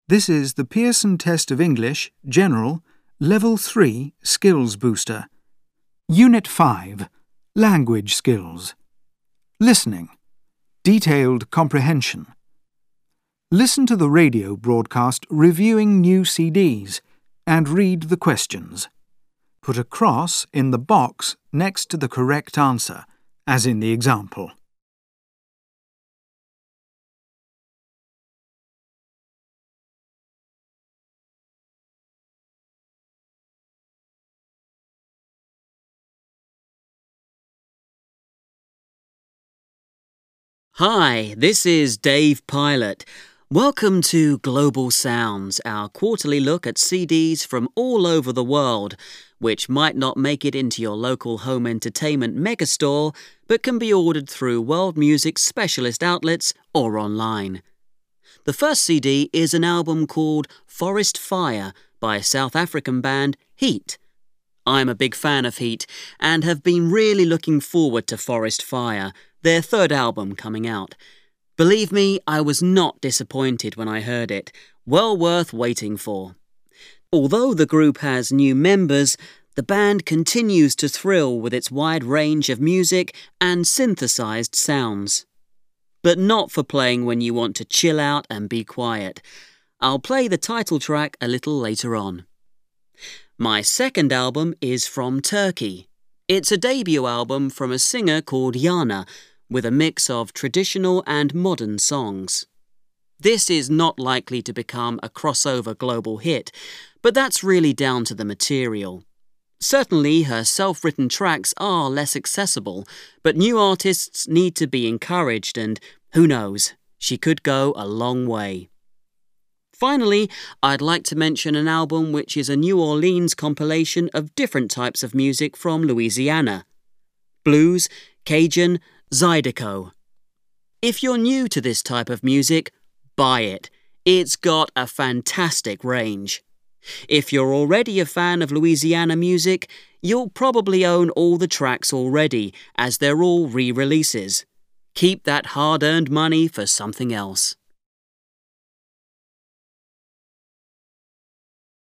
This is the Pearson Test of English, General, Level 3 Skills Booster. Unit 5, Language Skills. Listening. Detailed comprehension. Listen to the radio broadcast reviewing new CDs and read the questions. Put a cross in the box next to the correct answer, as in the example. Hi, this is Dave Pilot. Welcome to Global Sounds, our quarterly look at CDs from all over the world, which might not make it into your local home entertainment megastore, but can be ordered through world music specialist outlets or online. The first CD is an album called Forest Fire by South African band Heat. I'm a big fan of Heat and have been really looking forward to Forest Fire, their third album coming out. Believe me, I was not disappointed when I heard it. Well worth waiting for. Although the group has new members, the band continues to thrill with its wide range of music and synthesized sounds. But not for playing when you want to chill out and be quiet. I'll play the title track a little later on. My second album is from Turkey. It's a debut album from a singer called Yana, with a mix of traditional and modern songs. This is not likely to become a crossover global hit, but that's really down to the material. Certainly, her self-written tracks are less accessible, but new artists need to be encouraged and, who knows, she could go a long way. Finally, I'd like to mention an album which is a New Orleans compilation of different types of music from Louisiana. Blues, Cajun, Zydeco. If you're new to this type of music, buy it. It's got a fantastic range. If you're already a fan of Louisiana music, you'll probably own all the tracks already, as they're all re-releases. Keep that hard-earned money for something else.